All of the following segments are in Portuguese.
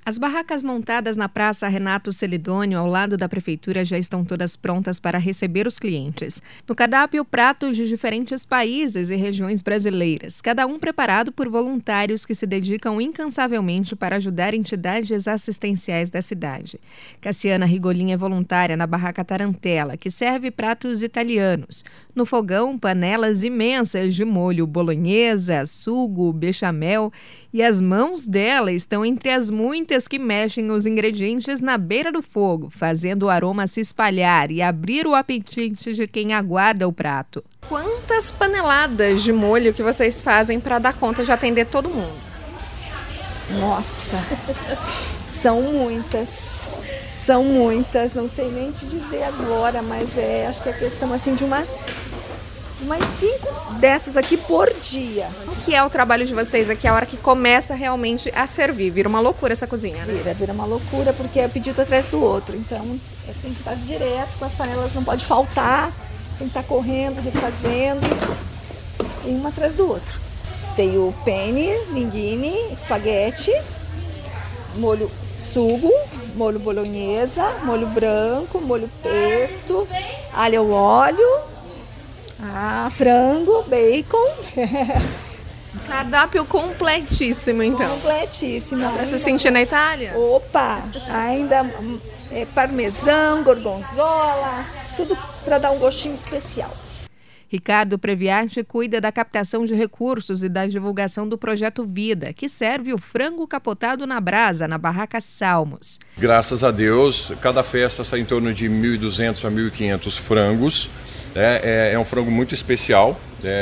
As barracas montadas na Praça Renato Celidônio, ao lado da Prefeitura, já estão todas prontas para receber os clientes. No cardápio, pratos de diferentes países e regiões brasileiras, cada um preparado por voluntários que se dedicam incansavelmente para ajudar entidades assistenciais da cidade. Cassiana Rigolin é voluntária na Barraca Tarantella, que serve pratos italianos. No fogão, panelas imensas de molho bolonhesa, sugo, bechamel, e as mãos dela estão entre as muitas que mexem os ingredientes na beira do fogo, fazendo o aroma se espalhar e abrir o apetite de quem aguarda o prato. Quantas paneladas de molho que vocês fazem para dar conta de atender todo mundo? Nossa, são muitas, não sei nem te dizer agora, mas acho que é questão assim de umas 5 dessas aqui por dia. O que é o trabalho de vocês aqui, a hora que começa realmente a servir? Vira uma loucura essa cozinha, né? Vira uma loucura, porque é pedido atrás do outro. Então, tem que estar direto com as panelas, não pode faltar. Tem que estar correndo, refazendo, um atrás do outro. Tem o penne, linguine, espaguete, molho sugo, molho bolonhesa, molho branco, molho pesto, alho ao óleo, frango, bacon. Cardápio completíssimo, então. Completíssimo. Dá pra se sentir na Itália? Opa! Ainda parmesão, gorgonzola, tudo para dar um gostinho especial. Ricardo Previati cuida da captação de recursos e da divulgação do Projeto Vida, que serve o frango capotado na brasa, na Barraca Salmos. Graças a Deus, cada festa sai em torno de 1.200 a 1.500 frangos. É um frango muito especial.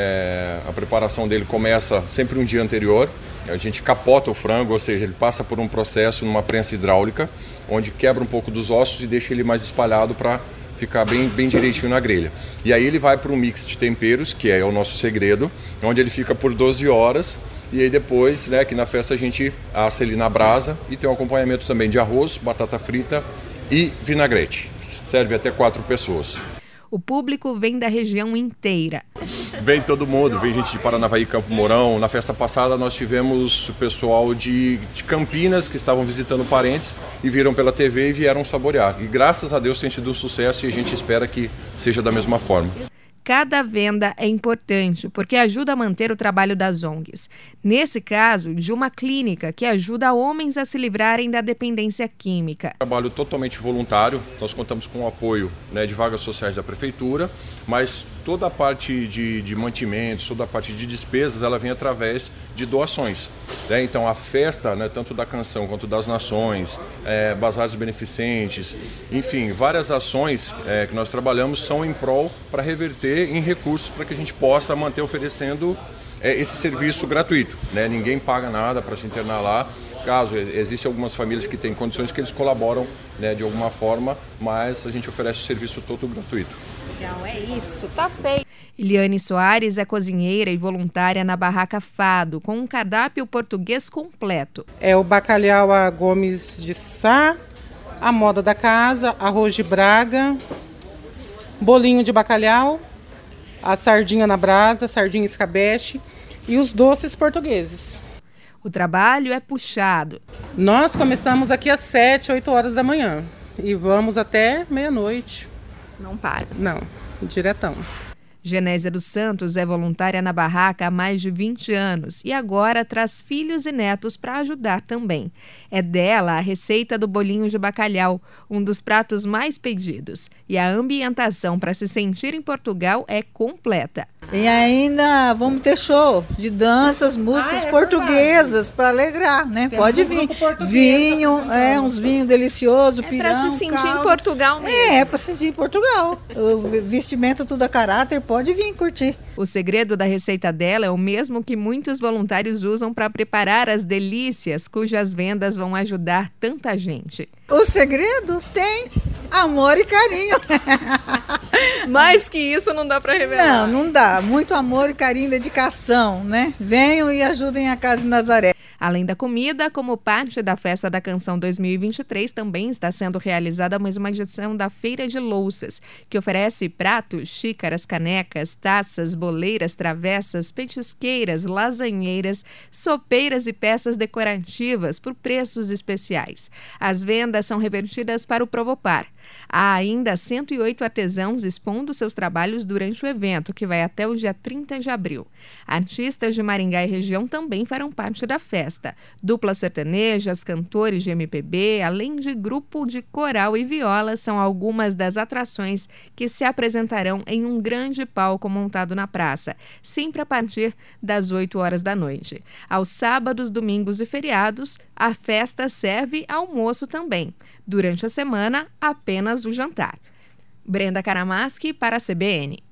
A preparação dele começa sempre um dia anterior. A gente capota o frango, ou seja, ele passa por um processo numa prensa hidráulica, onde quebra um pouco dos ossos e deixa ele mais espalhado para ficar bem direitinho na grelha. E aí ele vai para um mix de temperos, que é o nosso segredo, onde ele fica por 12 horas. E aí depois, que na festa a gente assa ele na brasa e tem um acompanhamento também de arroz, batata frita e vinagrete. Serve até 4 pessoas. O público vem da região inteira. Vem todo mundo, vem gente de Paranavaí, Campo Mourão. Na festa passada nós tivemos o pessoal de Campinas que estavam visitando parentes e viram pela TV e vieram saborear. E graças a Deus tem sido um sucesso e a gente espera que seja da mesma forma. Cada venda é importante porque ajuda a manter o trabalho das ONGs. Nesse caso, de uma clínica que ajuda homens a se livrarem da dependência química. Trabalho totalmente voluntário, nós contamos com o apoio de vagas sociais da Prefeitura, mas toda a parte de mantimentos, toda a parte de despesas, ela vem através de doações. Então a festa, tanto da Canção quanto das Nações, bazares beneficentes, enfim, várias ações que nós trabalhamos são em prol para reverter em recursos para que a gente possa manter oferecendo esse serviço gratuito. Ninguém paga nada para se internar lá. Caso existem algumas famílias que têm condições que eles colaboram de alguma forma, mas a gente oferece o serviço todo gratuito. Legal, é isso, tá feito. Eliane Soares é cozinheira e voluntária na Barraca Fado, com um cardápio português completo. É o bacalhau a Gomes de Sá, a moda da casa, arroz de Braga, bolinho de bacalhau, a sardinha na brasa, sardinha escabeche e os doces portugueses. O trabalho é puxado. Nós começamos aqui às 7, 8 horas da manhã e vamos até meia-noite. Não para? Não, diretão. Genésia dos Santos é voluntária na barraca há mais de 20 anos e agora traz filhos e netos para ajudar também. É dela a receita do bolinho de bacalhau, um dos pratos mais pedidos. E a ambientação para se sentir em Portugal é completa. E ainda vamos ter show de danças, músicas portuguesas para alegrar, né? Temos Pode vir. Vinho, uns vinhos deliciosos, pirão, para se sentir caldo. Em Portugal mesmo. É para se sentir em Portugal. O vestimento tudo a caráter, pode vir curtir. O segredo da receita dela é o mesmo que muitos voluntários usam para preparar as delícias, cujas vendas vão ajudar tanta gente. O segredo tem amor e carinho. Mais que isso não dá para revelar. Não dá. Muito amor e carinho, dedicação, né? Venham e ajudem a Casa de Nazaré. Além da comida, como parte da Festa da Canção 2023, também está sendo realizada mais uma edição da Feira de Louças, que oferece pratos, xícaras, canecas, taças, boleiras, travessas, petisqueiras, lasanheiras, sopeiras e peças decorativas por preços especiais. As vendas são revertidas para o Provopar. Há ainda 108 artesãos expondo seus trabalhos durante o evento, que vai até o dia 30 de abril. Artistas de Maringá e região também farão parte da festa. Duplas sertanejas, cantores de MPB, além de grupo de coral e viola, são algumas das atrações que se apresentarão em um grande palco montado na praça, sempre a partir das 8 horas da noite. Aos sábados, domingos e feriados, a festa serve almoço também. Durante a semana, apenas o jantar. Brenda Karamaski para a CBN.